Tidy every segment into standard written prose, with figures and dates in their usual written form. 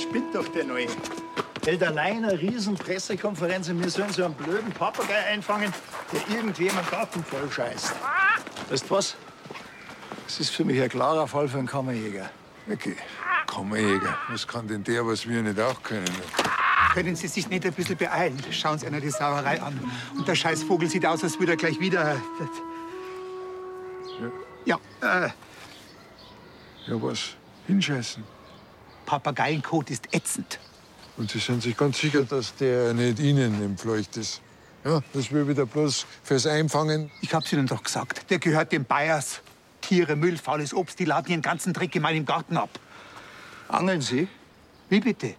spinnt doch der Neue. Hält allein eine riesen Pressekonferenz und wir sollen so einen blöden Papagei einfangen, der irgendjemand Garten voll scheißt. Weißt du was? Das ist für mich ein klarer Fall für einen Kammerjäger. Okay, Kammerjäger. Was kann denn der, was wir nicht auch können? Können Sie sich nicht ein bisschen beeilen? Schauen Sie einer die Sauerei an. Und der Scheißvogel sieht aus, als würde er gleich wieder... Ja, Ja, was? Hinscheißen. Papageienkot ist ätzend. Und Sie sind sich ganz sicher, dass der nicht Ihnen entfleucht ist? Ja, das will wieder bloß fürs Einfangen. Ich hab's Ihnen doch gesagt. Der gehört dem Bayers. Tiere, Müll, faules Obst, die laden ihren ganzen Dreck in meinem Garten ab. Angeln Sie? Wie bitte?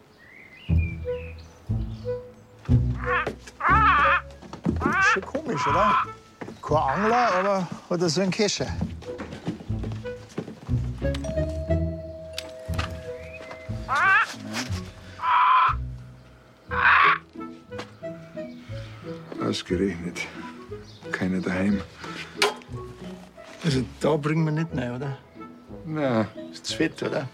Schon komisch, oder? Kein Angler, aber hat er so einen Kescher. Ausgerechnet. Keiner daheim. Also da bringen wir nicht rein, oder? Na, Ist zu fett, oder?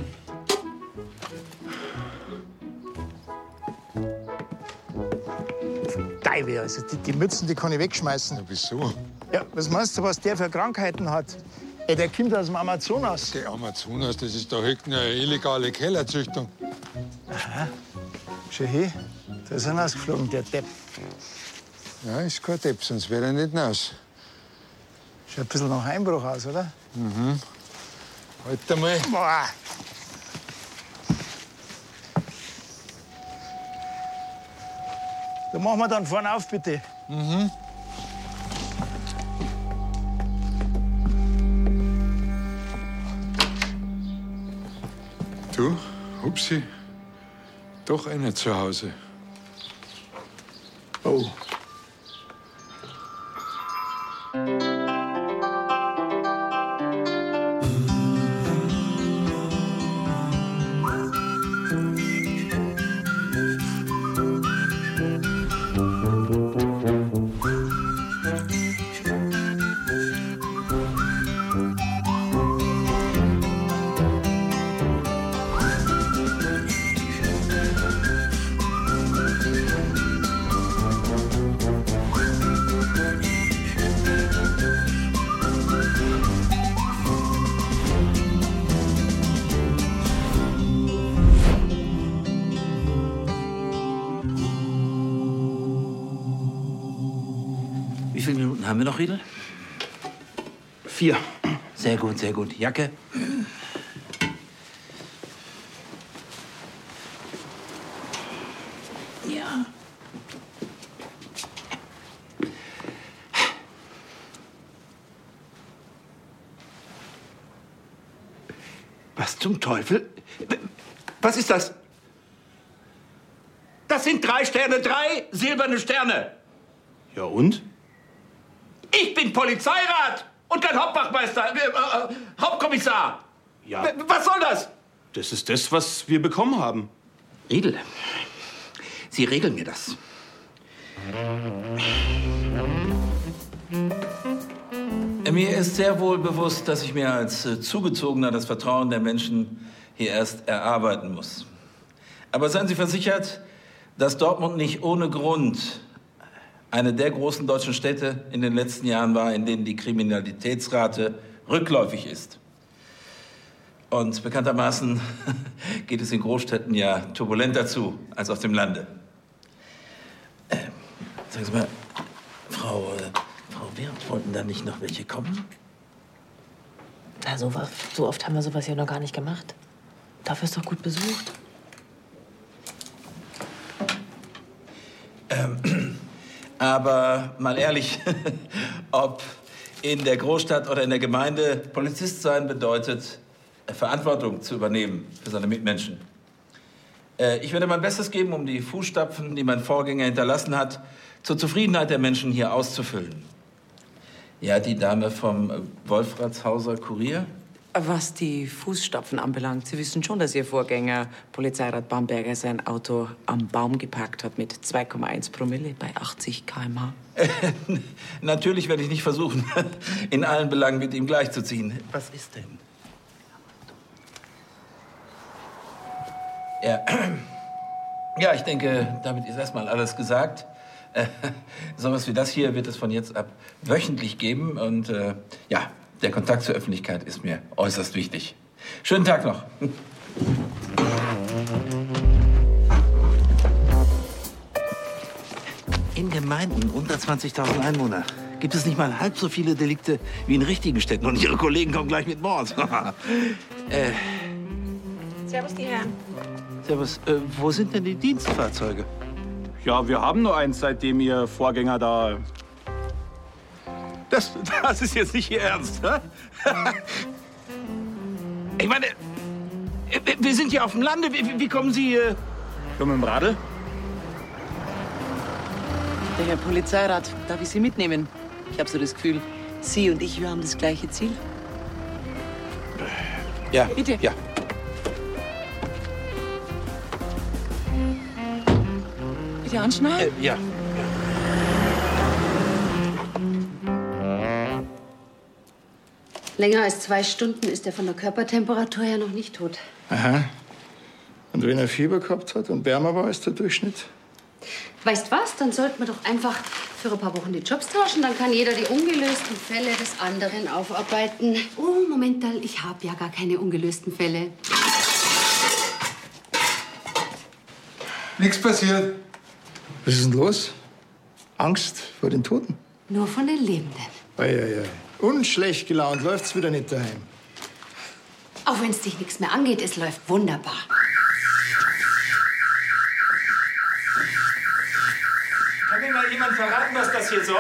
Teufel, also die Mützen, die kann ich wegschmeißen. ja, wieso? Ja, was meinst du, was der für Krankheiten hat? Ey, der kommt aus dem Amazonas. Der Amazonas, das ist da hinten eine illegale Kellerzüchtung. Schau her, da ist er rausgeflogen, der Depp. Ja, ist kein Depp, sonst wäre er nicht raus. Schaut ein bisschen nach Einbruch aus, oder? Halt einmal. Boah. Da machen wir dann vorne auf, bitte. Du, Hupsi, doch einer zu Hause. Oh. Wie viele Minuten haben wir noch, Riedel? 4. Sehr gut, sehr gut. Jacke? Ja. Was zum Teufel? Was ist das? Das sind 3 Sterne, 3 silberne Sterne. Ja und? Ich bin Polizeirat und kein Hauptwachtmeister, Hauptkommissar. Ja, Was soll das? das ist das, was wir bekommen haben. Riedel, Sie regeln mir das. Mir ist sehr wohl bewusst, dass ich mir als Zugezogener das Vertrauen der Menschen hier erst erarbeiten muss. Aber seien Sie versichert, dass Dortmund nicht ohne Grund eine der großen deutschen Städte in den letzten Jahren war, in denen die Kriminalitätsrate rückläufig ist. Und bekanntermaßen geht es in Großstädten ja turbulenter zu als auf dem Lande. Sagen Sie mal, Frau Wirth, wollten da nicht noch welche kommen? Na, so oft haben wir sowas ja noch gar nicht gemacht. Dafür ist doch gut besucht. Aber mal ehrlich, ob in der Großstadt oder in der Gemeinde Polizist sein bedeutet, Verantwortung zu übernehmen für seine Mitmenschen. Ich werde mein Bestes geben, um die Fußstapfen, die mein Vorgänger hinterlassen hat, zur Zufriedenheit der Menschen hier auszufüllen. Ja, die Dame vom Wolfratshauser Kurier? Was die Fußstapfen anbelangt, Sie wissen schon, dass Ihr Vorgänger, Polizeirat Bamberger, sein Auto am Baum geparkt hat mit 2,1 Promille bei 80 km/h. Natürlich werde ich nicht versuchen, in allen Belangen mit ihm gleichzuziehen. Was ist denn? Ja. Ja, ich denke, damit ist erstmal alles gesagt. Sowas wie das hier wird es von jetzt ab wöchentlich geben. Und ja, der Kontakt zur Öffentlichkeit ist mir äußerst wichtig. Schönen Tag noch. In Gemeinden unter 20.000 Einwohner gibt es nicht mal halb so viele Delikte wie in richtigen Städten. Und Ihre Kollegen kommen gleich mit Mord. Servus, die Herren. Servus, wo sind denn die Dienstfahrzeuge? Ja, wir haben nur eins, seitdem Ihr Vorgänger da... Das ist jetzt nicht Ihr Ernst, hä? Ich meine, wir sind hier auf dem Lande. Wie kommen Sie... Schon mit dem Radl? Der Herr Polizeirat, darf ich Sie mitnehmen? Ich habe so das Gefühl, Sie und ich, wir haben das gleiche Ziel. Ja, Bitte. Ja. Bitte anschnallen. Ja. Länger als 2 Stunden ist er von der Körpertemperatur her noch nicht tot. Aha. Und wenn er Fieber gehabt hat und wärmer war als der Durchschnitt? Weißt was? Dann sollten wir doch einfach für ein paar Wochen die Jobs tauschen. Dann kann jeder die ungelösten Fälle des anderen aufarbeiten. Oh, Moment mal, ich habe ja gar keine ungelösten Fälle. Nichts passiert. Was ist denn los? Angst vor den Toten? Nur von den Lebenden. Eieiei. Und schlecht gelaunt läuft's wieder nicht daheim. Auch wenn es dich nichts mehr angeht, es läuft wunderbar. Kann mir mal jemand verraten, was das hier soll?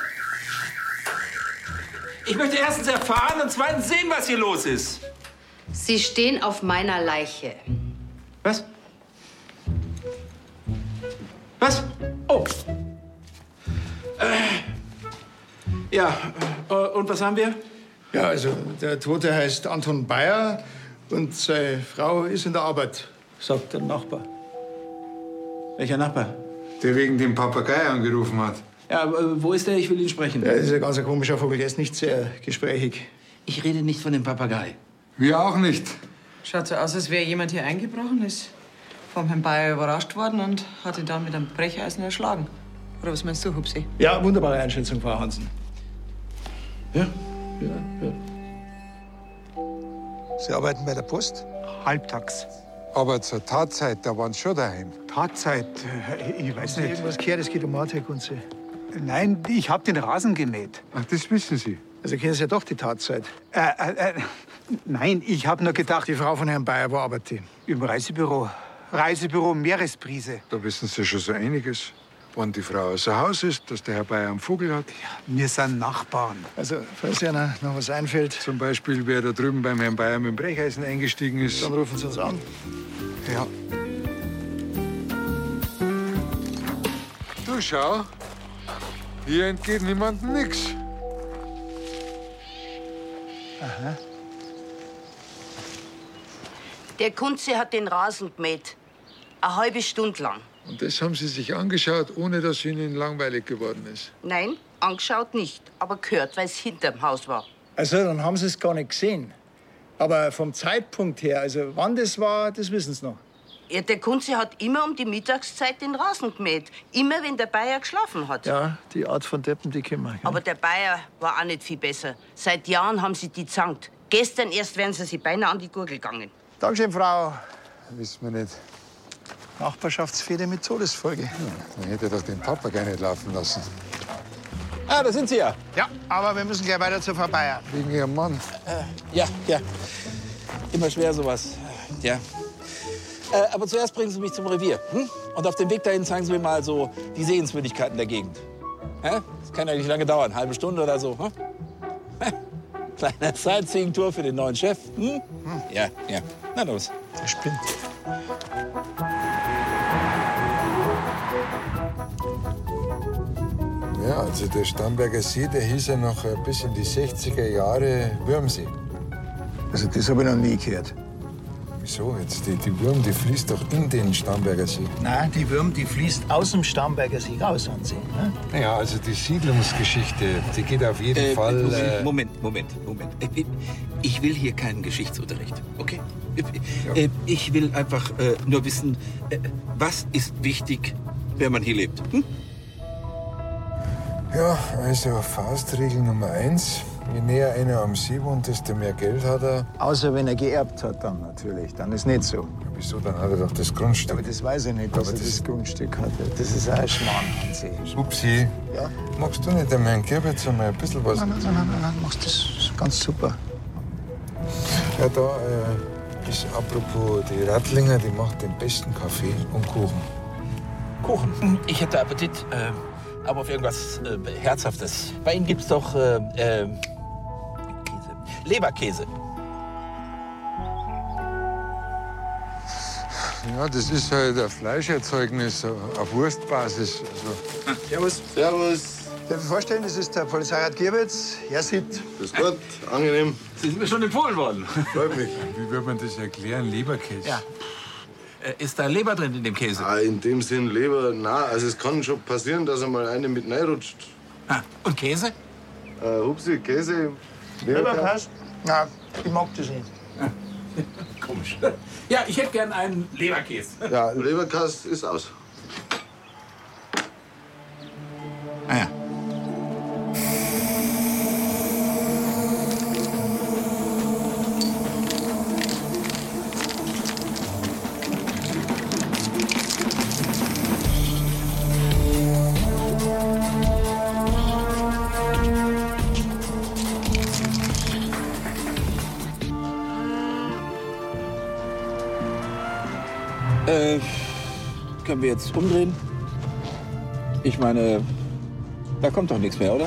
Ich möchte erstens erfahren und zweitens sehen, was hier los ist. Sie stehen auf meiner Leiche. Was? Was? Oh. Ja, und was haben wir? Ja, also der Tote heißt Anton Bayer und seine Frau ist in der Arbeit, sagt der Nachbar. Welcher Nachbar? Der wegen dem Papagei angerufen hat. Ja, wo ist der? Ich will ihn sprechen. Der ist ein ganz komischer Vogel, der ist nicht sehr gesprächig. Ich rede nicht von dem Papagei. Wir auch nicht. Schaut so aus, als wäre jemand hier eingebrochen, ist vom Herrn Bayer überrascht worden und hat ihn dann mit einem Brecheisen erschlagen. Oder was meinst du, Hupsi? Ja, wunderbare Einschätzung, Frau Hansen. Ja? Sie arbeiten bei der Post? Halbtags. Aber zur Tatzeit, da waren sie schon daheim. Tatzeit, ich weiß nicht. Irgendwas gehört, es geht um Mord, Herr Kunze. Nein, ich habe den Rasen gemäht. Ach, das wissen Sie. Also kennen Sie ja doch die Tatzeit. Nein, ich habe nur gedacht, Die Frau von Herrn Bayer, wo arbeitet die? im Reisebüro. Reisebüro Meeresbrise. Da wissen Sie schon so einiges. Wann die Frau außer Haus ist, dass der Herr Bayer einen Vogel hat. Wir sind Nachbarn. Also, falls Ihnen noch was einfällt, Zum Beispiel, wer da drüben beim Herrn Bayer mit dem Brecheisen eingestiegen ist. dann rufen Sie uns an. Ja. Du schau, hier entgeht niemandem nichts. Der Kunze hat den Rasen gemäht. Eine halbe Stunde lang. Und das haben Sie sich angeschaut, ohne dass Ihnen langweilig geworden ist. Nein, angeschaut nicht, aber gehört, weil es hinterm Haus war. Also, dann haben Sie es gar nicht gesehen. Aber vom Zeitpunkt her, also wann das war, das wissen Sie noch. Ja, der Kunze hat immer um die Mittagszeit den Rasen gemäht. Immer, wenn der Bayer geschlafen hat. Ja, die Art von Deppen, die kennen wir. Aber der Bayer war auch nicht viel besser. Seit Jahren haben sie die zankt. Gestern erst wären sie sich beinahe an die Gurgel gegangen. Dankeschön, Frau. Wissen wir nicht. Nachbarschaftsfehde mit Todesfolge. Man hätte doch den Papagei nicht laufen lassen. Ah, da sind Sie ja. Ja, aber wir müssen gleich weiter zur Frau Bayer. Wegen Ihrem Mann. Ja. Immer schwer sowas. Ja. Aber zuerst bringen Sie mich zum Revier. Hm? Und auf dem Weg dahin zeigen Sie mir mal so die Sehenswürdigkeiten der Gegend. Hä? Das kann ja nicht lange dauern. Halbe Stunde oder so. Hm? Kleiner Sightseeing-Tour für den neuen Chef. Hm? Ja. Na los. Der spinnt. Ja, also der Starnberger See, der hieß ja noch bis in die 60er Jahre Würmsee. Also das habe ich noch nie gehört. Wieso jetzt? Die Würm, die fließt doch in den Starnberger See. Nein, die Würm, die fließt aus dem Starnberger See raus an See. Ne? Naja, also die Siedlungsgeschichte, die geht auf jeden Fall... Moment. Ich will hier keinen Geschichtsunterricht, okay? Ich will einfach nur wissen, was ist wichtig, wenn man hier lebt? Hm? Ja, also Faustregel Nummer 1. Je näher einer am See wohnt, desto mehr Geld hat er. Außer wenn er geerbt hat, dann natürlich. Dann ist nicht so. Ja, wieso? Dann hat er doch das Grundstück. Aber das weiß ich nicht, dass er das Grundstück hat. Das ist auch ein Schmarrn an sich. Upsi. Ja? Magst du nicht dem Herrn Gerbitz einmal ein bisschen was? Nein, machst das ganz super. Ja, da ist apropos die Rattlinger, die macht den besten Kaffee und Kuchen. Kuchen. Ich hätte Appetit, aber auf irgendwas Herzhaftes. Bei Ihnen gibt's doch Käse. Leberkäse. Ja, das ist halt ein Fleischerzeugnis auf Wurstbasis. Also. Servus. Servus. Darf ich vorstellen, das ist der Polizeirat Gierbitz. Er sieht. Grüß Gott, angenehm. Sie sind mir schon empfohlen worden. Freut mich. Wie wird man das erklären? Leberkäse? Ja. Ist da Leber drin in dem Käse? Ah, in dem Sinn Leber, na, also es kann schon passieren, dass einmal eine mit reinrutscht. Ah, und Käse? Hupsi, Käse. Leberkäse? Nein, ich mag das nicht. Komisch. Ja, ich hätte gern einen Leberkäse. Ja, Leberkäse ist aus. Ah ja. Können wir jetzt umdrehen? Ich meine, da kommt doch nichts mehr, oder?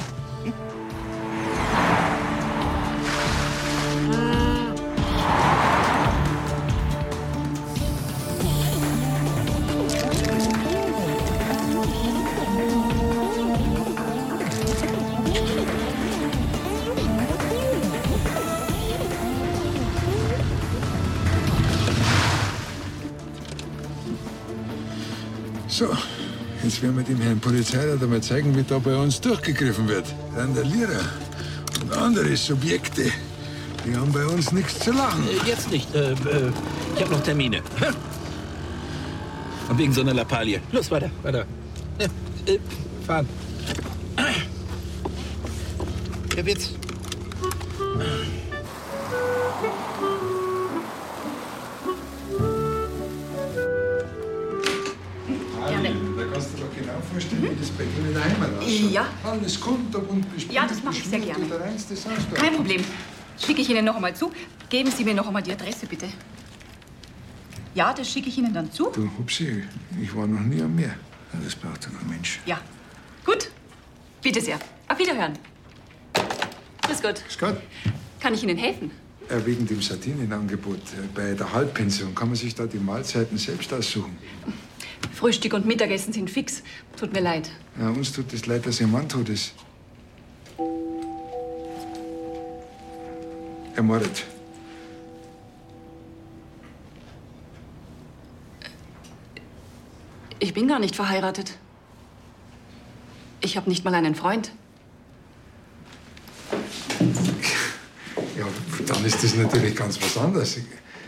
So, jetzt werden wir dem Herrn Polizeirat einmal zeigen, wie da bei uns durchgegriffen wird. Randalierer und andere Subjekte, die haben bei uns nichts zu lachen. Jetzt nicht. Ich habe noch Termine. Und wegen so einer Lappalie. Los, weiter, weiter. Fahren. Herr Witz. Da kannst du dir doch genau vorstellen, wie das bei Ihnen in der Heimat ausschaut. Ja. Alles kunterbunt bespielt. Ja, das mache ich sehr gerne. Der reinste Saustall. Kein Problem. Schicke ich Ihnen noch einmal zu. Geben Sie mir noch einmal die Adresse, bitte. Ja, das schicke ich Ihnen dann zu. Du, Hupsi, ich war noch nie am Meer. Das braucht doch kein Mensch. Ja. Gut. Bitte sehr. Auf Wiederhören. Grüß Gott. Grüß Gott. Kann ich Ihnen helfen? Wegen dem Sardinenangebot. Bei der Halbpension kann man sich da die Mahlzeiten selbst aussuchen. Frühstück und Mittagessen sind fix. Tut mir leid. Ja, uns tut es leid, dass Ihr Mann tot ist. Ermordet. Ich bin gar nicht verheiratet. Ich habe nicht mal einen Freund. Ja, dann ist das natürlich ganz was anderes.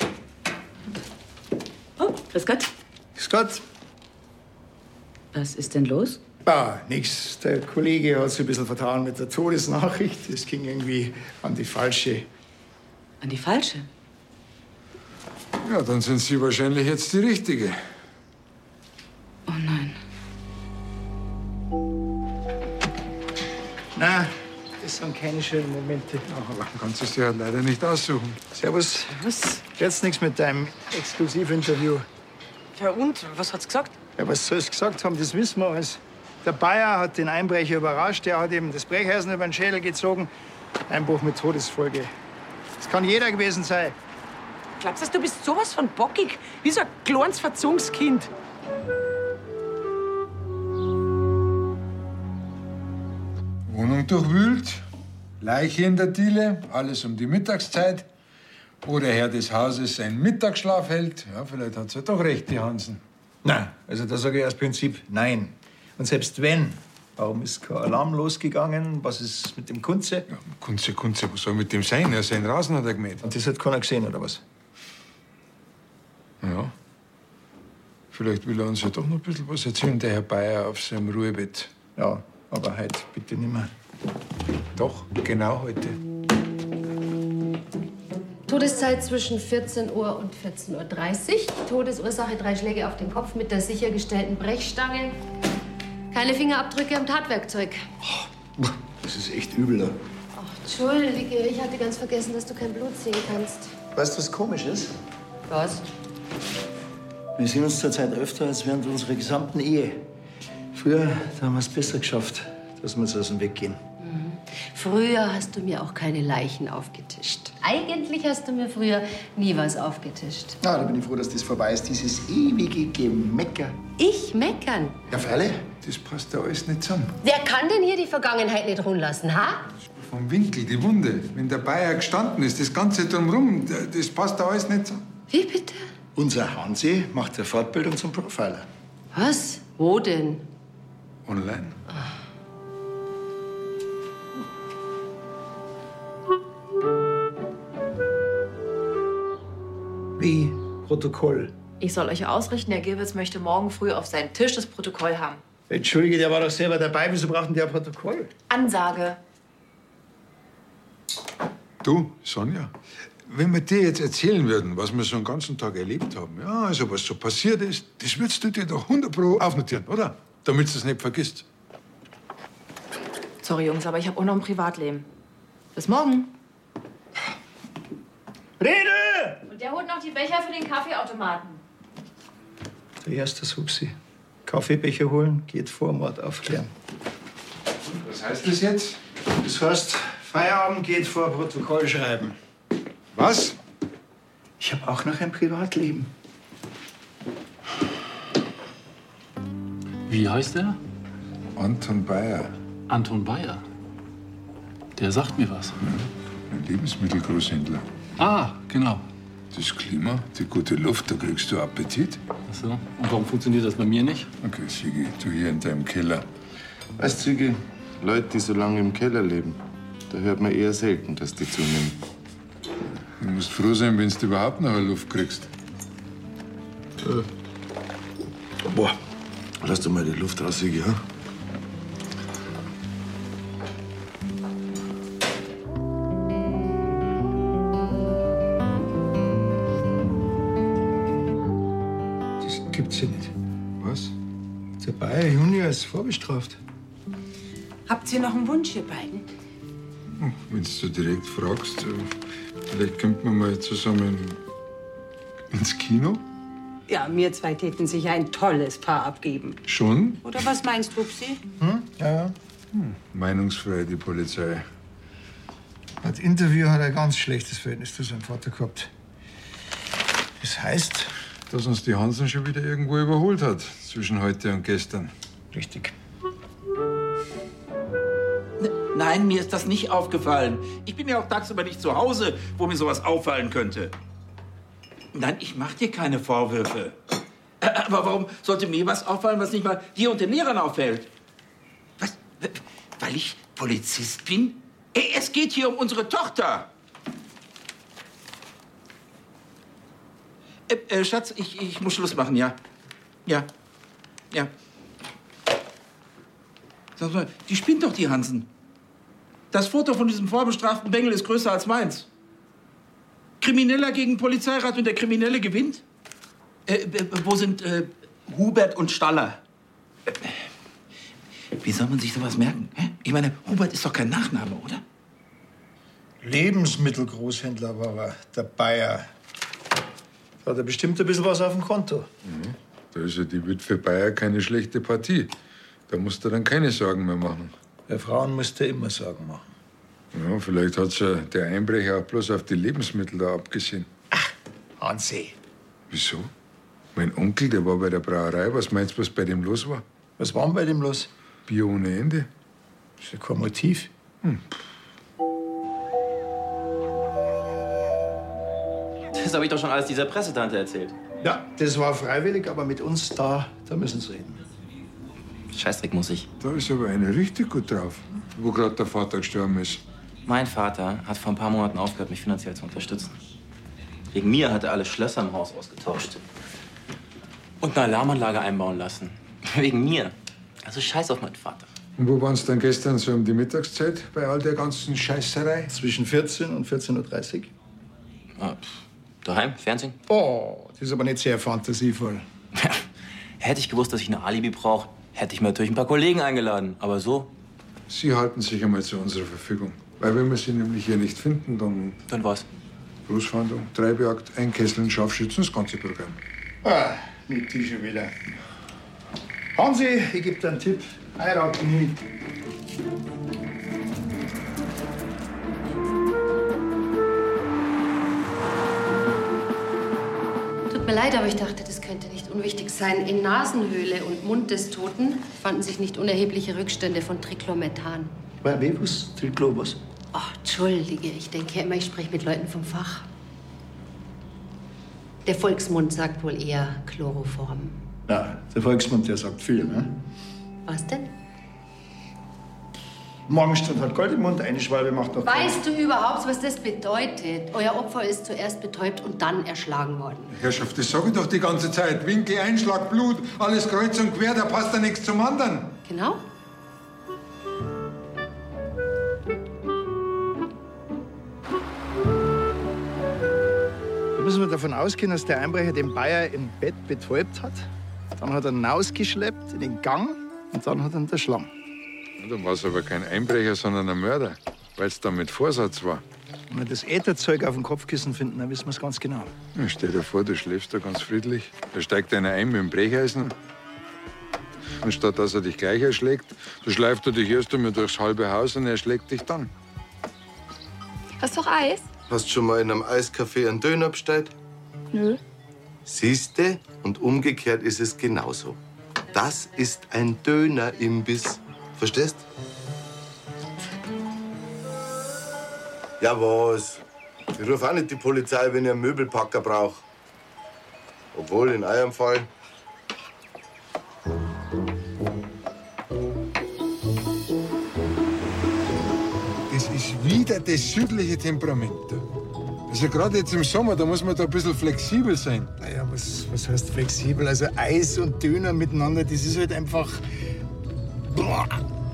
Oh, grüß Gott. Grüß Gott. Was ist denn los? Ah, nix. Der Kollege hat sich ein bisschen vertan mit der Todesnachricht. Es ging irgendwie an die falsche. An die falsche? Ja, dann sind Sie wahrscheinlich jetzt die Richtige. Oh nein. Na, das sind keine schönen Momente. Aber kannst du es dir halt leider nicht aussuchen. Servus. Was? Jetzt nichts mit deinem Exklusivinterview. Ja und? Was hat's gesagt? Ja, was soll es gesagt haben, das wissen wir alles. Der Bayer hat den Einbrecher überrascht. Der hat ihm das Brecheisen über den Schädel gezogen. Einbruch mit Todesfolge. Das kann jeder gewesen sein. Glaubst du, du bist sowas von bockig? Wie so ein kleines Verzungskind. Wohnung durchwühlt, Leiche in der Diele, alles um die Mittagszeit. Wo der Herr des Hauses seinen Mittagsschlaf hält. Ja, vielleicht hat's ja doch recht, die Hansen. Nein, also da sage ich als Prinzip nein. Und selbst wenn, warum ist kein Alarm losgegangen? Was ist mit dem Kunze? Ja, Kunze, was soll mit dem sein? Ja, seinen Rasen hat er gemäht. Und das hat keiner gesehen, oder was? Ja. Vielleicht will er uns ja doch noch ein bisschen was erzählen, der Herr Bayer auf seinem Ruhebett. Ja, aber heute bitte nicht mehr. Doch, genau heute. Todeszeit zwischen 14 Uhr und 14:30 Uhr. Todesursache 3 Schläge auf den Kopf mit der sichergestellten Brechstange. Keine Fingerabdrücke am Tatwerkzeug. Das ist echt übel. Ach, entschuldige, ich hatte ganz vergessen, dass du kein Blut sehen kannst. Weißt du, was komisch ist? Was? Wir sehen uns zurzeit öfter als während unserer gesamten Ehe. Früher da haben wir es besser geschafft, dass wir uns aus dem Weg gehen. Früher hast du mir auch keine Leichen aufgetischt. Eigentlich hast du mir früher nie was aufgetischt. Na, da bin ich froh, dass das vorbei ist, dieses ewige Gemecker. Ich meckern? Ja, freilich. Das passt ja alles nicht zusammen. Wer kann denn hier die Vergangenheit nicht ruhen lassen, ha? Vom Winkel, die Wunde. Wenn der Bayer gestanden ist, das Ganze drumherum, das passt da alles nicht zusammen. Wie bitte? Unser Hansi macht eine Fortbildung zum Profiler. Was? Wo denn? Online. Wie? Protokoll. Ich soll euch ausrichten, Herr Gilwitz möchte morgen früh auf seinen Tisch das Protokoll haben. Entschuldige, der war doch selber dabei. Wieso brauchen die ein Protokoll? Ansage. Du, Sonja, wenn wir dir jetzt erzählen würden, was wir so einen ganzen Tag erlebt haben, ja, also was so passiert ist, das würdest du dir doch 100% aufnotieren, oder? Damit du es nicht vergisst. Sorry, Jungs, aber ich habe auch noch ein Privatleben. Bis morgen. Rede! Und der holt noch die Becher für den Kaffeeautomaten. Der erste Suchsi. Kaffeebecher holen geht vor Mord aufklären. Was heißt das jetzt? Das heißt, Feierabend geht vor Protokoll schreiben. Was? Ich habe auch noch ein Privatleben. Wie heißt er? Anton Bayer. Anton Bayer. Der sagt mir was. Ein Lebensmittelgroßhändler. Ah, genau. Das Klima, die gute Luft, da kriegst du Appetit. Ach so. Und warum funktioniert das bei mir nicht? Okay, Sigi, du hier in deinem Keller. Weißt du, Sigi, Leute, die so lange im Keller leben, da hört man eher selten, dass die zunehmen. Du musst froh sein, wenn du überhaupt noch Luft kriegst. Boah, lass doch mal die Luft raus, Sigi, ja? Das gibt's ja nicht. Was? Der Bayer Junior ist vorbestraft. Habt ihr noch einen Wunsch, ihr beiden? Wenn du direkt fragst, vielleicht könnten wir mal zusammen ins Kino. Ja, mir zwei täten sich ein tolles Paar abgeben. Schon? Oder was meinst du, Pupsi? Ja. Meinungsfrei, die Polizei. Das Interview hat ein ganz schlechtes Verhältnis zu seinem Vater gehabt. Das heißt? Dass uns die Hansen schon wieder irgendwo überholt hat, zwischen heute und gestern. Richtig. Nein, mir ist das nicht aufgefallen. Ich bin ja auch tagsüber nicht zu Hause, wo mir sowas auffallen könnte. Nein, ich mach dir keine Vorwürfe. Aber warum sollte mir was auffallen, was nicht mal dir und den Lehrern auffällt? Was? Weil ich Polizist bin? Ey, es geht hier um unsere Tochter. Schatz, ich muss Schluss machen, ja? Ja. Sag mal, die spinnt doch, die Hansen. Das Foto von diesem vorbestraften Bengel ist größer als meins. Krimineller gegen Polizeirat und der Kriminelle gewinnt? Wo sind Hubert und Staller? Wie soll man sich sowas merken? Hä? Ich meine, Hubert ist doch kein Nachname, oder? Lebensmittelgroßhändler war er, der Bayer. Da hat er bestimmt ein bisschen was auf dem Konto. Da ist ja die Witwe Bayer keine schlechte Partie. Da musst du dann keine Sorgen mehr machen. Bei Frauen musst du immer Sorgen machen. Ja, vielleicht hat ja der Einbrecher auch bloß auf die Lebensmittel da abgesehen. Hansi. Wieso? Mein Onkel, der war bei der Brauerei. Was meinst du, was bei dem los war? Was war denn bei dem los? Bier ohne Ende. Ist ja kein Motiv. Das habe ich doch schon alles dieser Pressetante erzählt. Ja, das war freiwillig, aber mit uns da müssen sie reden. Scheißdreck muss ich. Da ist aber einer richtig gut drauf, wo gerade der Vater gestorben ist. Mein Vater hat vor ein paar Monaten aufgehört, mich finanziell zu unterstützen. Wegen mir hat er alle Schlösser im Haus ausgetauscht. Und eine Alarmanlage einbauen lassen. Wegen mir. Also scheiß auf meinen Vater. Und wo waren Sie dann gestern so um die Mittagszeit bei all der ganzen Scheißerei? Zwischen 14 und 14:30 Uhr. Ah, daheim, Fernsehen. Oh, das ist aber nicht sehr fantasievoll. Hätte ich gewusst, dass ich ein Alibi brauche, hätte ich mir natürlich ein paar Kollegen eingeladen. Aber so? Sie halten sich einmal zu unserer Verfügung. Weil wenn wir Sie nämlich hier nicht finden, dann... Dann was? Großfahndung, Treibjagd, Einkesseln, Scharfschützen, das ganze Programm. Ah, mit die schon wieder. Hansi, ich gebe dir einen Tipp. Heiraten nie. Tut mir leid, aber ich dachte, das könnte nicht unwichtig sein. In Nasenhöhle und Mund des Toten fanden sich nicht unerhebliche Rückstände von Triclomethan. Was? Triclo, was? Ach, entschuldige, ich denke immer, ich spreche mit Leuten vom Fach. Der Volksmund sagt wohl eher Chloroform. Ja, der Volksmund, der sagt viel, ne? Was denn? Morgenstund hat Gold im Mund, eine Schwalbe macht noch... Weißt du überhaupt, was das bedeutet? Euer Opfer ist zuerst betäubt und dann erschlagen worden. Herrschaft, das sage ich doch die ganze Zeit. Winkel, Einschlag, Blut, alles kreuz und quer, da passt ja nichts zum anderen. Genau. Da müssen wir davon ausgehen, dass der Einbrecher den Bayer im Bett betäubt hat. Dann hat er ihn rausgeschleppt in den Gang und dann hat er ihn erschlagen. Ja, dann war es aber kein Einbrecher, sondern ein Mörder, weil es dann mit Vorsatz war. Wenn wir das Ätherzeug auf dem Kopfkissen finden, dann wissen wir es ganz genau. Ja, stell dir vor, du schläfst da ganz friedlich. Da steigt einer ein mit dem Brecheisen. Anstatt dass er dich gleich erschlägt, so schleift er dich erst einmal durchs halbe Haus und er schlägt dich dann. Hast du auch Eis? Hast du schon mal in einem Eiscafé einen Döner bestellt? Nö. Siehste, und umgekehrt ist es genauso. Das ist ein Dönerimbiss. Verstehst? Ja, was? Ich rufe auch nicht die Polizei, wenn ich einen Möbelpacker brauche. Obwohl, in eurem Fall. Das ist wieder das südliche Temperament. Also gerade jetzt im Sommer, da muss man da ein bisschen flexibel sein. Naja, was heißt flexibel? Also Eis und Döner miteinander, das ist halt einfach... Boah.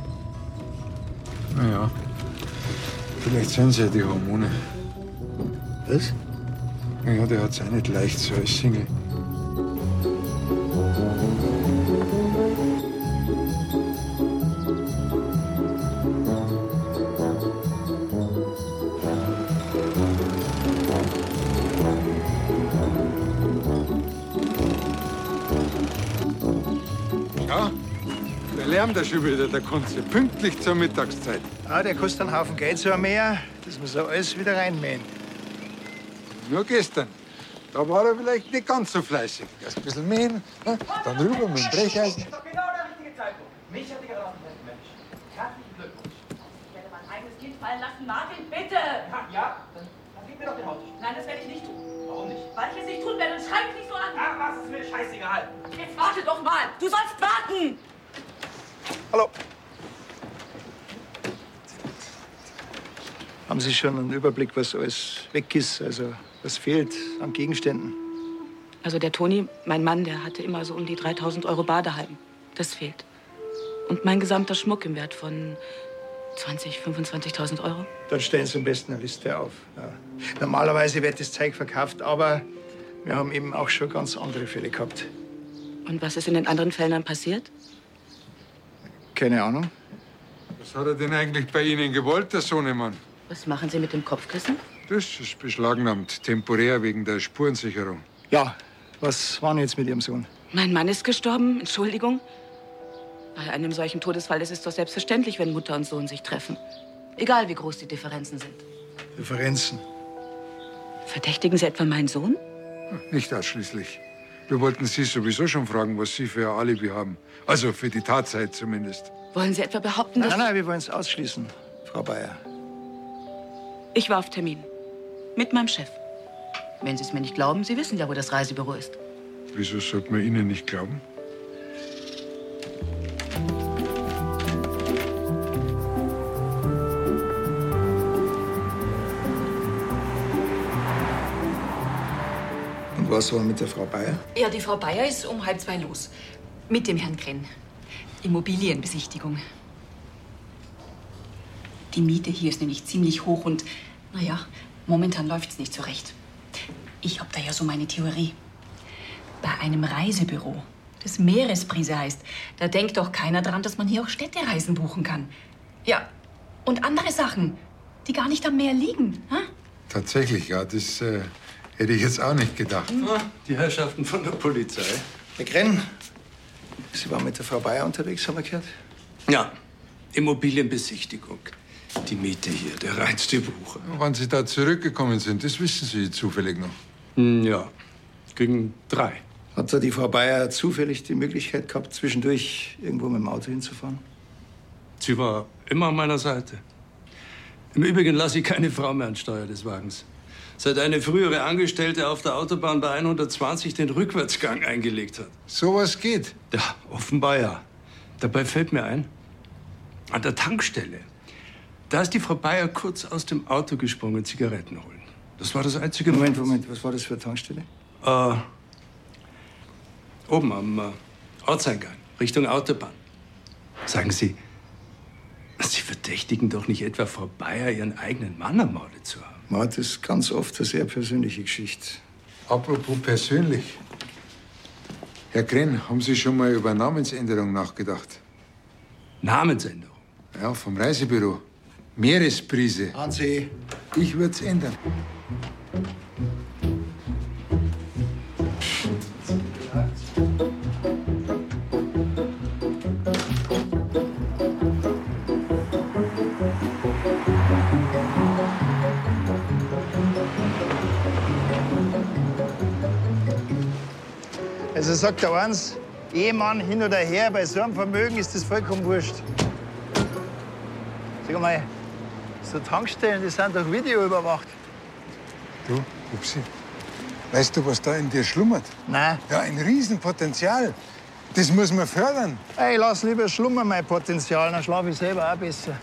Naja, vielleicht sind es ja die Hormone. Was? Naja, der hat's auch nicht leicht so als Single. Ja, der Lärm da schon wieder, der Kunze. Pünktlich zur Mittagszeit. Ah, der kostet einen Haufen Geld, so ein Meer. Das muss er alles wieder reinmähen. Nur gestern. Da war er vielleicht nicht ganz so fleißig. Erst ein bisschen mähen, ne? Dann rüber mit dem Brecheisen. Das ist doch genau der richtige Zeitpunkt. Mich hat die geraten, Mensch. Herzlichen Glückwunsch. Ich werde mein eigenes Kind fallen lassen. Martin, bitte! Ja, dann gib mir doch den Hautisch. Nein, das werde ich nicht tun. Warum nicht? Weil ich es nicht tun werde und schrei mich nicht so an. Ach, was ist mir scheißegal. Jetzt warte doch mal. Du sollst warten. Hallo. Haben Sie schon einen Überblick, was alles weg ist? Also, was fehlt an Gegenständen? Also der Toni, mein Mann, der hatte immer so um die 3.000 Euro bar daheim. Das fehlt. Und mein gesamter Schmuck im Wert von 20.000, 25.000 Euro. Dann stellen Sie am besten eine Liste auf. Ja. Normalerweise wird das Zeug verkauft, aber wir haben eben auch schon ganz andere Fälle gehabt. Und was ist in den anderen Fällen dann passiert? Keine Ahnung. Was hat er denn eigentlich bei Ihnen gewollt, der Sohnemann? Was machen Sie mit dem Kopfkissen? Das ist beschlagnahmt, temporär wegen der Spurensicherung. Ja, was war denn jetzt mit Ihrem Sohn? Mein Mann ist gestorben, Entschuldigung. Bei einem solchen Todesfall ist es doch selbstverständlich, wenn Mutter und Sohn sich treffen. Egal, wie groß die Differenzen sind. Differenzen? Verdächtigen Sie etwa meinen Sohn? Nicht ausschließlich. Wir wollten Sie sowieso schon fragen, was Sie für ein Alibi haben. Also für die Tatzeit zumindest. Wollen Sie etwa behaupten, dass... Nein, wir wollen es ausschließen, Frau Bayer. Ich war auf Termin. Mit meinem Chef. Wenn Sie es mir nicht glauben, Sie wissen ja, wo das Reisebüro ist. Wieso sollte man Ihnen nicht glauben? was war mit der Frau Bayer? Ja, die Frau Bayer ist um 1:30 los. Mit dem Herrn Krenn. Immobilienbesichtigung. Die Miete hier ist nämlich ziemlich hoch und, naja, momentan läuft's nicht so recht. Ich hab da ja so meine Theorie. Bei einem Reisebüro, das Meeresbrise heißt, da denkt doch keiner dran, dass man hier auch Städtereisen buchen kann. Ja, und andere Sachen, die gar nicht am Meer liegen. Ha? Tatsächlich, ja, das hätte ich jetzt auch nicht gedacht. Die Herrschaften von der Polizei. Herr Krenn, Sie waren mit der Frau Bayer unterwegs, haben wir gehört? Ja, Immobilienbesichtigung. Die Miete hier, der reinste Bucher. Wann Sie da zurückgekommen sind, das wissen Sie zufällig noch. Ja, gegen 3. Hat da die Frau Bayer zufällig die Möglichkeit gehabt, zwischendurch irgendwo mit dem Auto hinzufahren? Sie war immer an meiner Seite. Im Übrigen lasse ich keine Frau mehr an Steuer des Wagens. Seit eine frühere Angestellte auf der Autobahn bei 120 den Rückwärtsgang eingelegt hat. Sowas geht? Ja, offenbar ja. Dabei fällt mir ein, an der Tankstelle, da ist die Frau Bayer kurz aus dem Auto gesprungen, Zigaretten holen. Das war das einzige Mal. Moment, was war das für eine Tankstelle? Oben am Ortseingang, Richtung Autobahn. Sagen Sie, Sie verdächtigen doch nicht etwa Frau Bayer, ihren eigenen Mann ermordet zu haben? Mord ist ganz oft eine sehr persönliche Geschichte. Apropos persönlich. Herr Krenn, haben Sie schon mal über Namensänderung nachgedacht? Namensänderung? Ja, vom Reisebüro. Meeresbrise. Hansi. Ich würde es ändern. Also sagt der eins, Ehemann hin oder her, bei so einem Vermögen ist das vollkommen wurscht. Sag mal, so Tankstellen, die sind doch videoüberwacht. Du, Upsi, weißt du, was da in dir schlummert? Nein. Ja, ein Riesenpotenzial. Das muss man fördern. Ey, lass lieber schlummern, mein Potenzial, dann schlafe ich selber auch besser.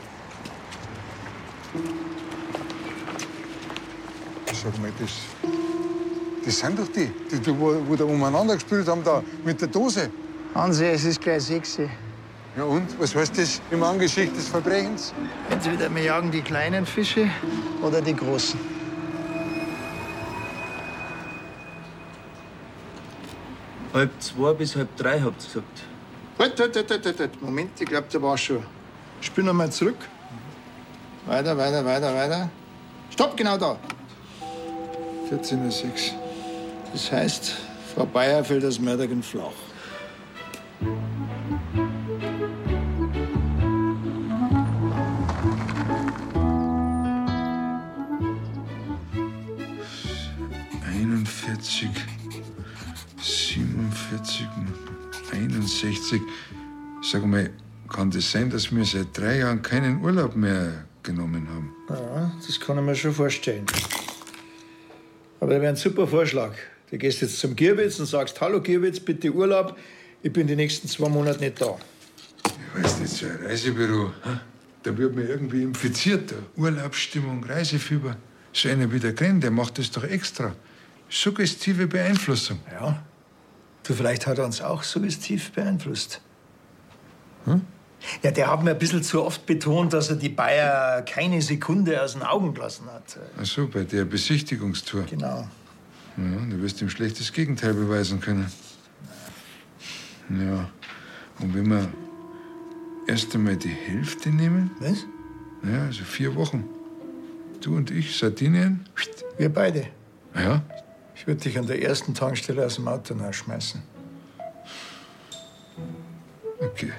Sag mal, das sind doch die wo da umeinander gespielt haben, da mit der Dose. Hansi, es ist gleich 6. Ja und? Was heißt das im Angesicht des Verbrechens? Entweder wir jagen die kleinen Fische oder die großen. Halb 2 bis halb 3, habt ihr gesagt. Halt. Moment, ich glaube, der war schon. Spiel noch mal zurück. Weiter. Stopp, genau da. 14:06. Das heißt, Frau Bayer fällt das Mördergen flach. ...47, 61. Sag mal, kann das sein, dass wir seit 3 Jahren keinen Urlaub mehr genommen haben? Ja, das kann ich mir schon vorstellen. Aber das wäre ein super Vorschlag. Du gehst jetzt zum Gierwitz und sagst, hallo Gierwitz, bitte Urlaub. Ich bin die nächsten 2 Monate nicht da. Ich weiß nicht, so ein Reisebüro, da wird man irgendwie infiziert. Da. Urlaubsstimmung, Reisefieber. So einer wie der Krenn, der macht das doch extra. Suggestive Beeinflussung. Ja. Du, vielleicht hat er uns auch suggestiv beeinflusst. Hm? Ja, der hat mir ein bisschen zu oft betont, dass er die Bayer keine Sekunde aus den Augen gelassen hat. Ach so, bei der Besichtigungstour. Genau. Ja, du wirst ihm schlecht das Gegenteil beweisen können. Ja, und wenn wir erst einmal die Hälfte nehmen? Was? Ja, also 4 Wochen. Du und ich, Sardinien. Wir beide. Ja. Ich würde dich an der ersten Tankstelle aus dem Auto rausschmeißen. Okay.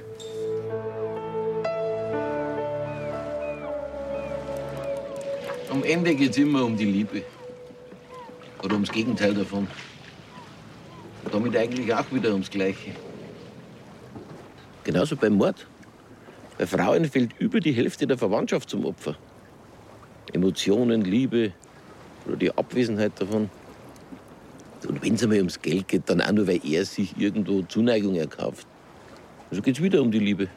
Am Ende geht's immer um die Liebe. Oder ums Gegenteil davon. Und damit eigentlich auch wieder ums Gleiche. Genauso beim Mord. Bei Frauen fällt über die Hälfte der Verwandtschaft zum Opfer. Emotionen, Liebe oder die Abwesenheit davon. Und wenn es einmal ums Geld geht, dann auch nur, weil er sich irgendwo Zuneigung erkauft. Also geht's wieder um die Liebe.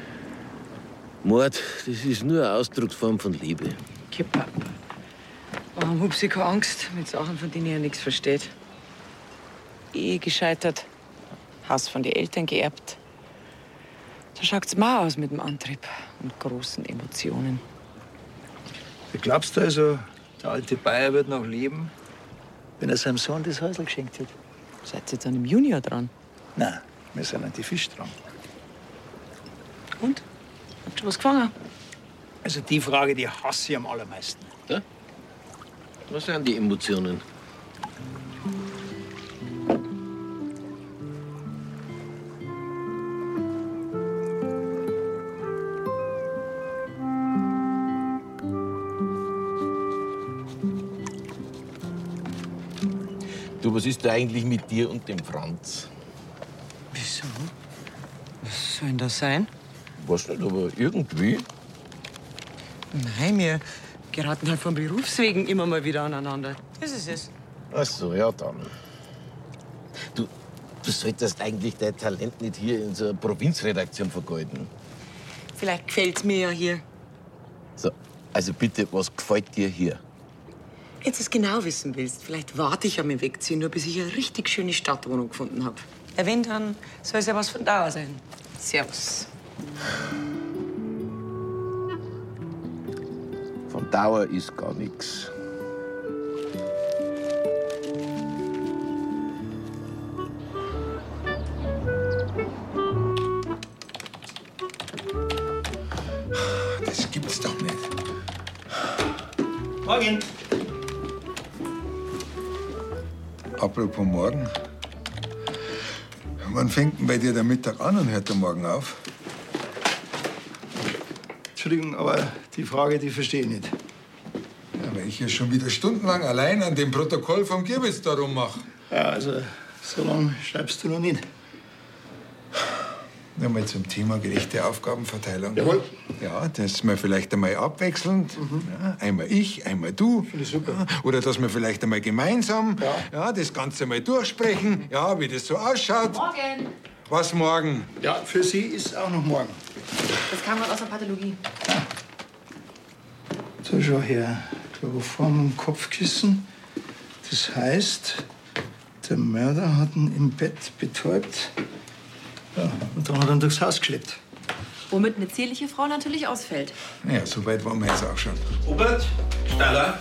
Mord, das ist nur eine Ausdrucksform von Liebe. Kipper. Warum hab ich keine Angst mit Sachen, von denen er nichts versteht? Ehe gescheitert, Haus von den Eltern geerbt. Da schaut's mal aus mit dem Antrieb und großen Emotionen. Du glaubst also, der alte Bayer wird noch leben, wenn er seinem Sohn das Häusl geschenkt hat? Seid ihr jetzt an dem Junior dran? Nein, wir sind an die Fisch dran. Und? Habt ihr was gefangen? Also die Frage, die hasse ich am allermeisten. Ja? Was sind die Emotionen? Du, was ist da eigentlich mit dir und dem Franz? Wieso? Was soll denn das sein? Weiß nicht, aber irgendwie. Nein, wir geraten halt von Berufswegen immer mal wieder aneinander. Das ist es. Ach so, ja dann. Du solltest eigentlich dein Talent nicht hier in so einer Provinzredaktion vergeuden. Vielleicht gefällt's mir ja hier. So, also bitte, was gefällt dir hier? Wenn du es genau wissen willst, vielleicht warte ich am Wegziehen, nur bis ich eine richtig schöne Stadtwohnung gefunden habe. Wenn, dann soll es ja was von Dauer sein. Servus. Von Dauer ist gar nichts. Das gibt's doch nicht. Morgen. Apropos morgen. Wann fängt denn bei dir der Mittag an und hört der Morgen auf? Entschuldigung, aber die Frage, die verstehe ich nicht. Ja, weil ich ja schon wieder stundenlang allein an dem Protokoll vom Girbitz da rummache. Ja, also so lange schreibst du noch nicht. Nochmal zum Thema gerechte Aufgabenverteilung. Jawohl. Ja, dass wir vielleicht einmal abwechselnd, ja, einmal ich, einmal du. Finde ich super. Ja, oder dass wir vielleicht einmal gemeinsam das Ganze mal durchsprechen, ja, wie das so ausschaut. Morgen. Was morgen? Ja, für Sie ist auch noch morgen. Das kam gerade aus der Pathologie. So, schau her. Chloroform und Kopfkissen. Das heißt, der Mörder hat ihn im Bett betäubt. Ja, und dann hat er ihn durchs Haus geschleppt. Womit eine zierliche Frau natürlich ausfällt. Ja, so weit waren wir jetzt auch schon. Hubert, Staller.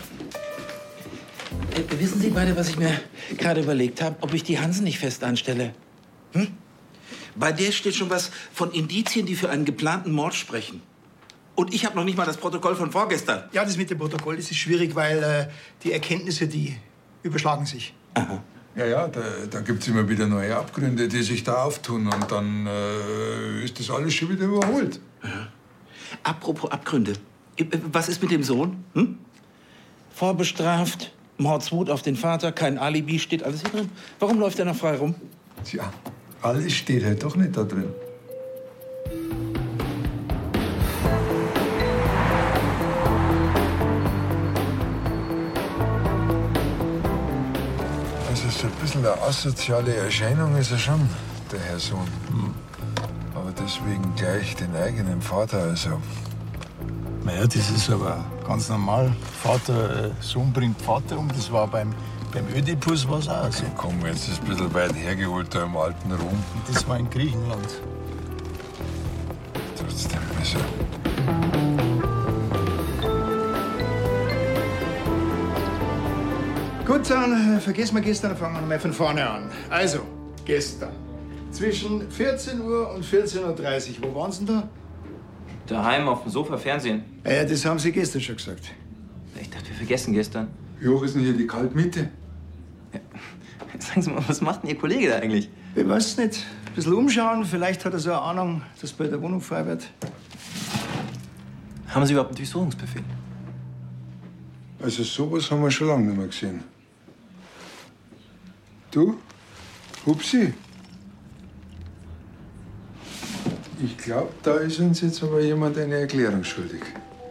Wissen Sie beide, was ich mir gerade überlegt habe? Ob ich die Hansen nicht fest anstelle? Hm? Bei der steht schon was von Indizien, die für einen geplanten Mord sprechen. Und ich habe noch nicht mal das Protokoll von vorgestern. Ja, das mit dem Protokoll, das ist schwierig, weil die Erkenntnisse, die überschlagen sich. Aha. Ja, da gibt's immer wieder neue Abgründe, die sich da auftun. Und dann ist das alles schon wieder überholt. Ja. Apropos Abgründe. Was ist mit dem Sohn? Hm? Vorbestraft, Mordswut auf den Vater, kein Alibi, steht alles hier drin. Warum läuft er noch frei rum? Tja, alles steht halt doch nicht da drin. Also so ein bisschen eine asoziale Erscheinung ist er schon, der Herr Sohn. Aber deswegen gleich den eigenen Vater, also. Naja, das ist aber ganz normal. Sohn bringt Vater um. Das war beim Ödipus was auch. Okay, komm, jetzt ist ein bisschen weit hergeholt da im alten Rom. Das war in Griechenland. Trotzdem, also. Gut, dann vergessen wir gestern, fangen wir mal von vorne an. Also, gestern. Zwischen 14 Uhr und 14.30 Uhr. Wo waren Sie denn da? Daheim auf dem Sofa Fernsehen. Ja, das haben Sie gestern schon gesagt. Ich dachte, wir vergessen gestern. Wie hoch ist denn hier die Kaltmiete? Ja. Sagen Sie mal, was macht denn Ihr Kollege da eigentlich? Ich weiß nicht. Ein bisschen umschauen. Vielleicht hat er so eine Ahnung, dass bei der Wohnung frei wird. Haben Sie überhaupt einen Durchsuchungsbefehl? Also sowas haben wir schon lange nicht mehr gesehen. Du? Hupsi? Ich glaube, da ist uns jetzt aber jemand eine Erklärung schuldig.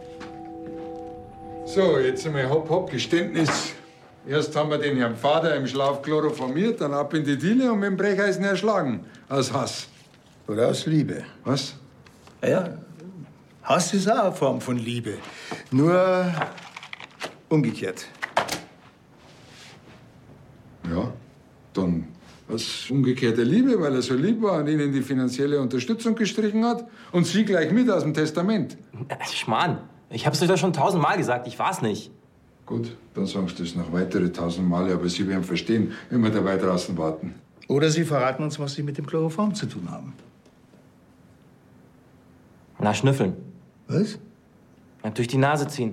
So, jetzt einmal hopp, hopp, Geständnis. Erst haben wir den Herrn Vater im Schlaf chloroformiert, dann ab in die Diele und mit dem Brecheisen erschlagen. Aus Hass. Oder aus Liebe. Was? Ja, Hass ist auch eine Form von Liebe. Nur umgekehrt. Ja, dann aus umgekehrter Liebe, weil er so lieb war und ihnen die finanzielle Unterstützung gestrichen hat. Und sie gleich mit aus dem Testament. Schmarrn, ich hab's euch doch schon 1000-mal gesagt, ich war's nicht. Gut, dann sagst du es noch weitere 1000 Male, aber Sie werden verstehen, wenn wir dabei draußen warten. Oder Sie verraten uns, was Sie mit dem Chloroform zu tun haben. Na, schnüffeln. Was? Na, durch die Nase ziehen.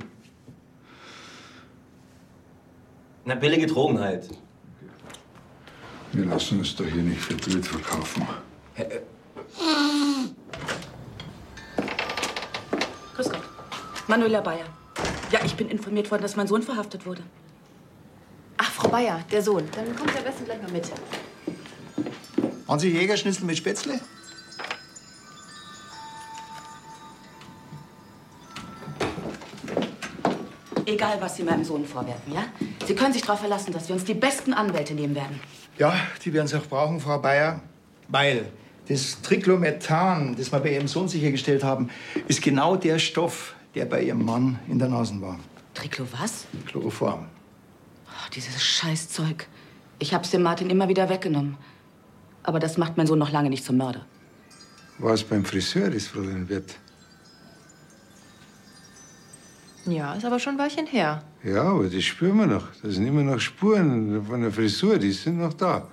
Na, billige Drogen halt. Wir lassen uns doch hier nicht für blöd verkaufen. Grüß Gott. Manuela Bayer. Ja, ich bin informiert worden, dass mein Sohn verhaftet wurde. Ach, Frau Bayer, der Sohn. Dann kommt Sie am besten gleich mal mit. Haben Sie Jägerschnitzel mit Spätzle? Egal, was Sie meinem Sohn vorwerfen, ja? Sie können sich darauf verlassen, dass wir uns die besten Anwälte nehmen werden. Ja, die werden Sie auch brauchen, Frau Bayer. Weil das Triclomethan, das wir bei Ihrem Sohn sichergestellt haben, ist genau der Stoff, der bei Ihrem Mann in der Nase war. Triclo was? Chloroform. Oh, dieses Scheißzeug. Ich hab's dem Martin immer wieder weggenommen. Aber das macht mein Sohn noch lange nicht zum Mörder. War es beim Friseur, das Fräulein Wirth? Ja, ist aber schon ein Weilchen her. Ja, aber das spüren wir noch. Da sind immer noch Spuren von der Frisur, die sind noch da.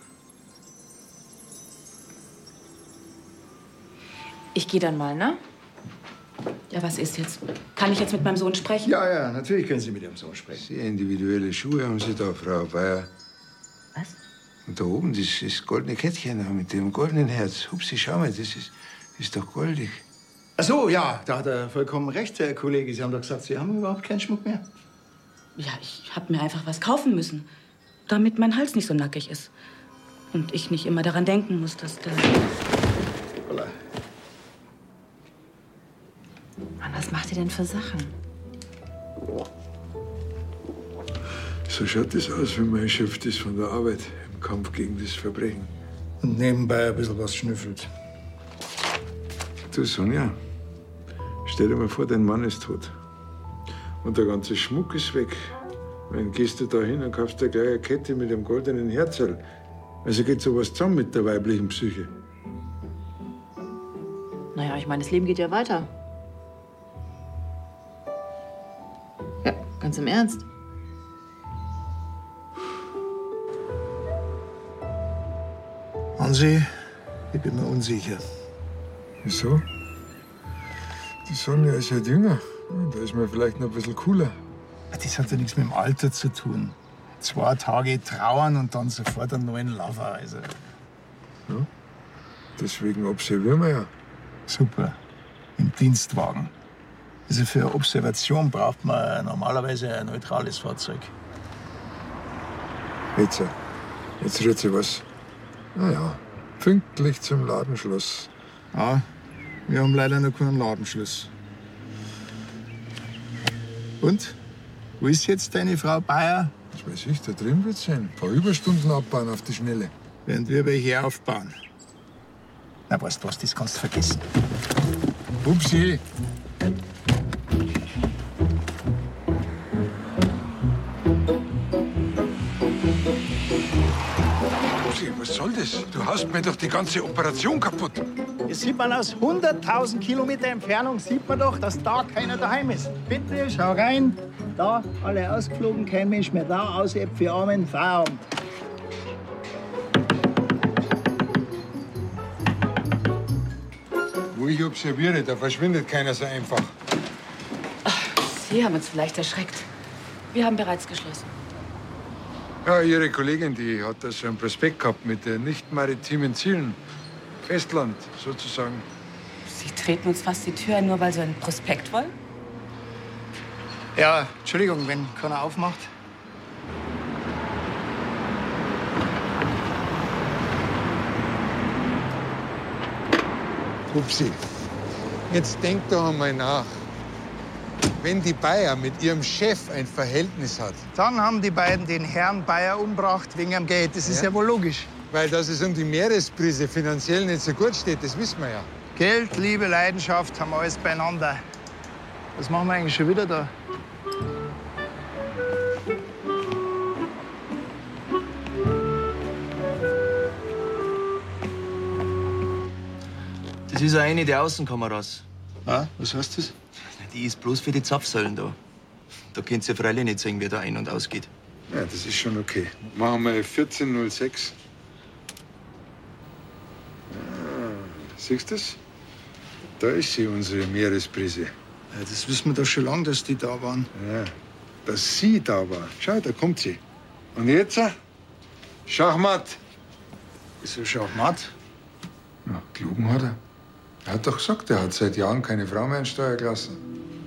Ich gehe dann mal, ne? Ja, was ist jetzt? Kann ich jetzt mit meinem Sohn sprechen? Ja, natürlich können Sie mit Ihrem Sohn sprechen. Sehr individuelle Schuhe haben Sie da, Frau Bayer. Was? Und da oben, das goldene Kettchen mit dem goldenen Herz. Hupsi, schau mal, das ist doch goldig. Ach so, ja, da hat er vollkommen recht, Herr Kollege. Sie haben doch gesagt, Sie haben überhaupt keinen Schmuck mehr. Ja, ich hab mir einfach was kaufen müssen, damit mein Hals nicht so nackig ist. Und ich nicht immer daran denken muss, dass der... Voilà. Mann, was macht ihr denn für Sachen? So schaut es aus, wenn man erschöpft ist von der Arbeit im Kampf gegen das Verbrechen. Und nebenbei ein bisschen was schnüffelt. Du, Sonja, stell dir mal vor, dein Mann ist tot. Und der ganze Schmuck ist weg. Dann gehst du da hin und kaufst dir gleich eine Kette mit einem goldenen Herzl. Also geht sowas zusammen mit der weiblichen Psyche. Naja, ich meine, das Leben geht ja weiter. Ja, ganz im Ernst. Hansi, ich bin mir unsicher. Wieso? Die Sonja ist halt jünger. Da ist man vielleicht noch ein bisschen cooler. Das hat ja nichts mit dem Alter zu tun. 2 Tage trauern und dann sofort einen neuen Lover. Also. Ja, deswegen observieren wir ja. Super. Im Dienstwagen. Also für eine Observation braucht man normalerweise ein neutrales Fahrzeug. Jetzt rührt sie was. Na ja, pünktlich zum Ladenschluss. Ja, wir haben leider noch keinen Ladenschluss. Und? Wo ist jetzt deine Frau Bayer? Das weiß ich, da drin wird sein. Ein paar Überstunden abbauen auf die Schnelle. Während wir welche aufbauen. Na, weißt du was, das kannst du vergessen. Upsi. Was soll das? Du haust mir doch die ganze Operation kaputt. Das sieht man aus 100.000 Kilometer Entfernung, sieht man doch, dass da keiner daheim ist. Bitte, schau rein. Da, alle ausgeflogen, kein Mensch mehr da, außer für armen Feierabend. Wo ich observiere, da verschwindet keiner so einfach. Sie haben uns vielleicht erschreckt. Wir haben bereits geschlossen. Ja, Ihre Kollegin, die hat da so einen Prospekt gehabt mit den nicht maritimen Zielen. Festland, sozusagen. Sie treten uns fast die Tür ein, nur weil Sie einen Prospekt wollen? Ja, Entschuldigung, wenn keiner aufmacht. Upsi, jetzt denk doch einmal nach. Wenn die Bayer mit ihrem Chef ein Verhältnis hat. Dann haben die beiden den Herrn Bayer umgebracht wegen dem Geld. Das ist ja wohl logisch. Weil, dass es um die Meeresprise finanziell nicht so gut steht, das wissen wir ja. Geld, Liebe, Leidenschaft haben alles beieinander. Was machen wir eigentlich schon wieder da? Das ist eine der Außenkameras. Ah, was heißt das? Die ist bloß für die Zapfsäulen da. Da könnt ihr freilich nicht sehen, wer da ein- und ausgeht. Ja, das ist schon okay. Machen wir 14:06. Siehst du das? Da ist sie, unsere Meeresbrise. Ja, das wissen wir doch schon lange, dass die da waren. Ja, dass sie da war. Schau, da kommt sie. Und jetzt? Schachmatt. Wieso Schachmatt? Ja, gelogen hat er. Er hat doch gesagt, er hat seit Jahren keine Frau mehr in Steuer gelassen.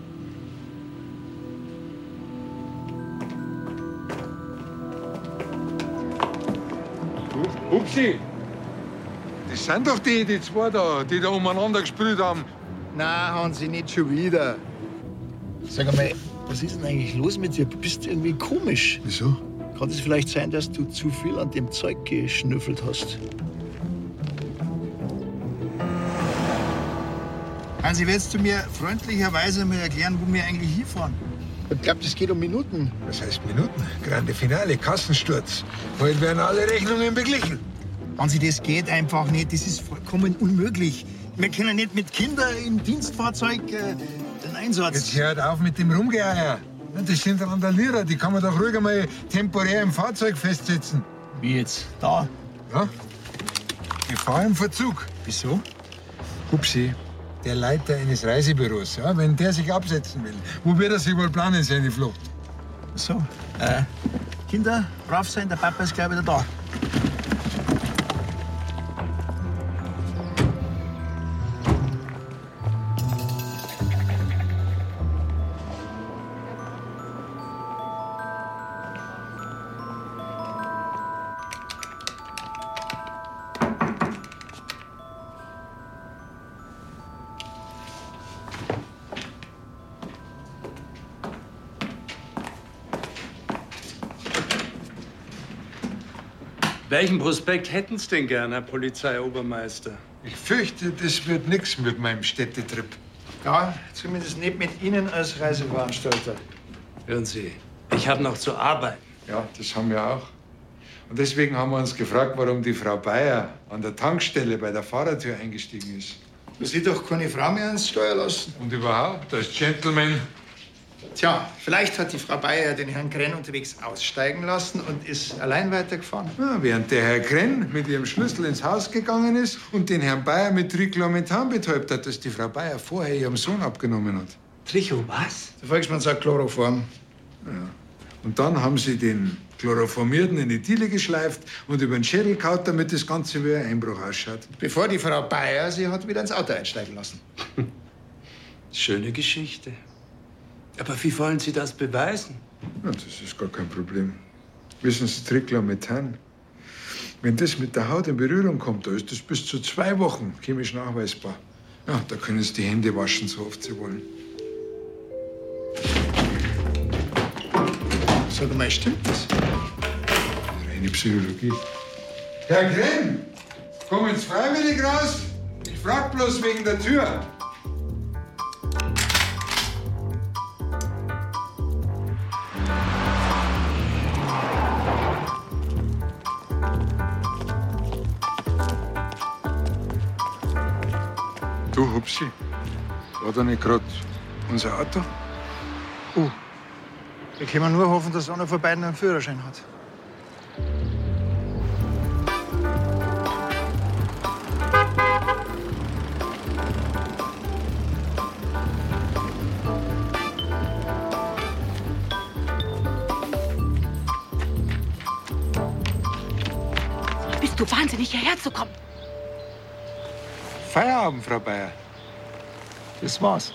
Upsi! Das sind doch die zwei da, die da umeinander gespielt haben. Nein, Hansi, nicht schon wieder. Sag einmal, was ist denn eigentlich los mit dir? Du bist irgendwie komisch. Wieso? Kann es vielleicht sein, dass du zu viel an dem Zeug geschnüffelt hast? Hansi, willst du mir freundlicherweise mal erklären, wo wir eigentlich hinfahren? Ich glaube, das geht um Minuten. Was heißt Minuten? Grande Finale, Kassensturz. Heute werden alle Rechnungen beglichen. Hansi, das geht einfach nicht. Das ist vollkommen unmöglich. Wir können nicht mit Kindern im Dienstfahrzeug den Einsatz. Jetzt hört auf mit dem Rumgeeier. Das sind Randalierer, die kann man doch ruhig einmal temporär im Fahrzeug festsetzen. Wie jetzt? Da? Ja. Gefahr im Verzug. Wieso? Hupsi, der Leiter eines Reisebüros, ja, wenn der sich absetzen will, wo wird er sich wohl planen, seine Flucht? So, Kinder, brav sein, der Papa ist gleich wieder da. Welchen Prospekt hätten Sie denn gern, Herr Polizeiobermeister? Ich fürchte, das wird nichts mit meinem Städtetrip. Ja, zumindest nicht mit Ihnen als Reiseveranstalter. Hören Sie, ich habe noch zu arbeiten. Ja, das haben wir auch. Und deswegen haben wir uns gefragt, warum die Frau Bayer an der Tankstelle bei der Fahrertür eingestiegen ist. Das wird doch keine Frau mehr ans Steuer lassen. Und überhaupt, als Gentleman. Tja, vielleicht hat die Frau Bayer den Herrn Krenn unterwegs aussteigen lassen und ist allein weitergefahren. Ja, während der Herr Krenn mit ihrem Schlüssel ins Haus gegangen ist und den Herrn Bayer mit Triclometan betäubt hat, das die Frau Bayer vorher ihrem Sohn abgenommen hat. Tricho, was? Der Volksmann sagt Chloroform. Ja. Und dann haben sie den Chloroformierten in die Diele geschleift und über den Schädel kaut, damit das Ganze wie ein Einbruch ausschaut. Bevor die Frau Bayer sie hat wieder ins Auto einsteigen lassen. Schöne Geschichte. Aber wie wollen Sie das beweisen? Ja, das ist gar kein Problem. Wissen Sie, Triclometan, wenn das mit der Haut in Berührung kommt, da ist das bis zu 2 Wochen chemisch nachweisbar. Ja, da können Sie die Hände waschen, so oft Sie wollen. Sag mal, stimmt das? Reine Psychologie. Herr Krenn, kommen Sie freiwillig raus? Ich frag bloß wegen der Tür. Du, Hupsi, war da nicht gerade unser Auto? Wir können nur hoffen, dass einer von beiden einen Führerschein hat. Bist du wahnsinnig, hierher zu kommen? Feierabend, Frau Bayer. Das war's.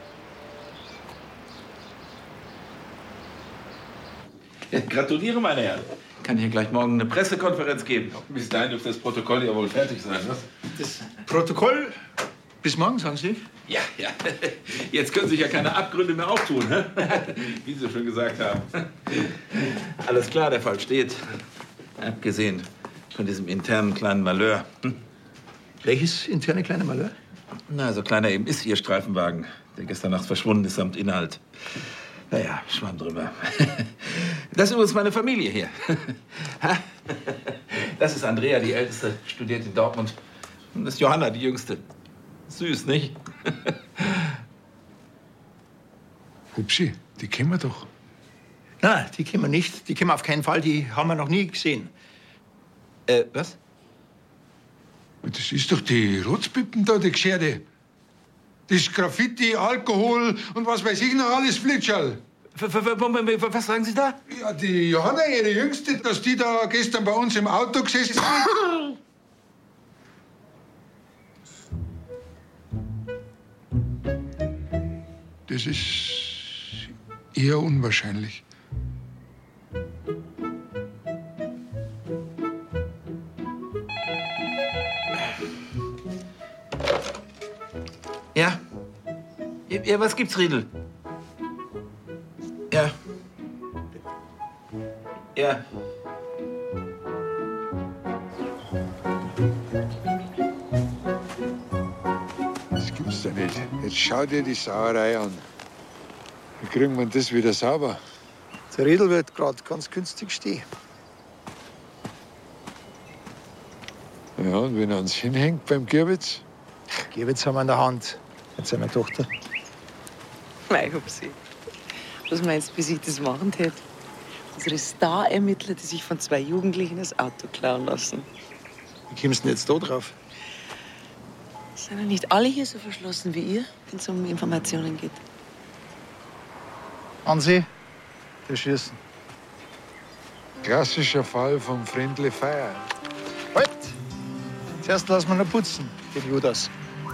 Ja, gratuliere, meine Herren. Kann hier gleich morgen eine Pressekonferenz geben. Bis dahin dürfte das Protokoll ja wohl fertig sein, was? Das Protokoll bis morgen, sagen Sie? Ja, ja. Jetzt können sich ja keine Abgründe mehr auftun, ne? Wie Sie schon gesagt haben. Alles klar, der Fall steht. Abgesehen von diesem internen kleinen Malheur. Welches interne kleine Malheur? Na, so kleiner eben ist Ihr Streifenwagen, der gestern Nacht verschwunden ist samt Inhalt. Naja, Schwamm drüber. Das ist übrigens meine Familie hier. Das ist Andrea, die Älteste, studiert in Dortmund. Und das ist Johanna, die Jüngste. Süß, nicht? Hupsi, die kennen wir doch. Nein, die kennen wir nicht. Die kennen wir auf keinen Fall. Die haben wir noch nie gesehen. Was? Das ist doch die Rotzpippen da, die Gescherde. Das Graffiti, Alkohol und was weiß ich noch alles, Flitscherl. Was sagen Sie da? Ja, die Johanna, ihre Jüngste, dass die da gestern bei uns im Auto gesessen ist. Das ist eher unwahrscheinlich. Ja? Ja, was gibt's, Riedel? Ja. Ja. Das gibt's doch nicht. Jetzt schau dir die Sauerei an. Wie kriegen wir das wieder sauber? Der Riedel wird gerade ganz günstig stehen. Ja, und wenn er uns hinhängt beim Gierwitz? Gierwitz haben wir in der Hand mit seiner Tochter. Mei, Hupsi. Was meinst du, wie ich das machen hätte? Unsere Star-Ermittler, die sich von 2 Jugendlichen das Auto klauen lassen. Wie kommst du denn jetzt da drauf? Sind ja nicht alle hier so verschlossen wie ihr, wenn es um Informationen geht? Anseh, der Schießen. Klassischer Fall vom Friendly Fire. Halt! Zuerst lassen wir noch putzen, den Judas.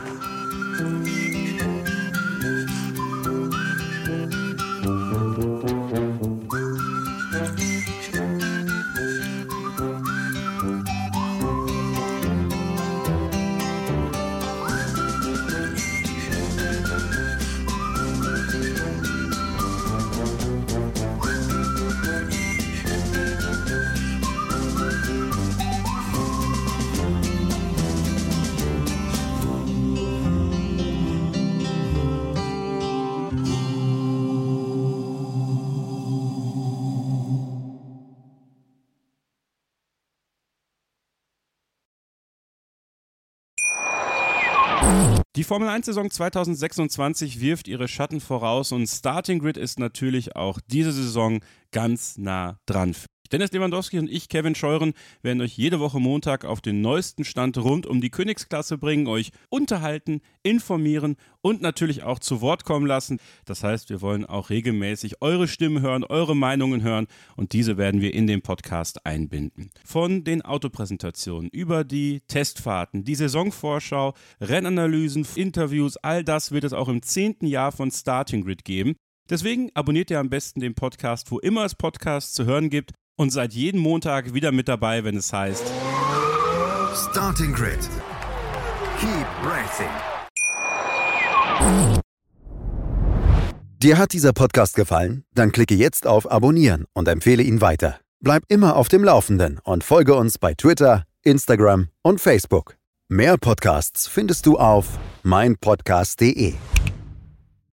Die Formel-1-Saison 2026 wirft ihre Schatten voraus und Starting Grid ist natürlich auch diese Saison ganz nah dran. Dennis Lewandowski und ich, Kevin Scheuren, werden euch jede Woche Montag auf den neuesten Stand rund um die Königsklasse bringen, euch unterhalten, informieren und natürlich auch zu Wort kommen lassen. Das heißt, wir wollen auch regelmäßig eure Stimmen hören, eure Meinungen hören und diese werden wir in den Podcast einbinden. Von den Autopräsentationen über die Testfahrten, die Saisonvorschau, Rennanalysen, Interviews, all das wird es auch im 10. Jahr von Starting Grid geben. Deswegen abonniert ihr am besten den Podcast, wo immer es Podcasts zu hören gibt. Und seid jeden Montag wieder mit dabei, wenn es heißt Starting Grid. Keep racing. Dir hat dieser Podcast gefallen? Dann klicke jetzt auf Abonnieren und empfehle ihn weiter. Bleib immer auf dem Laufenden und folge uns bei Twitter, Instagram und Facebook. Mehr Podcasts findest du auf meinpodcast.de.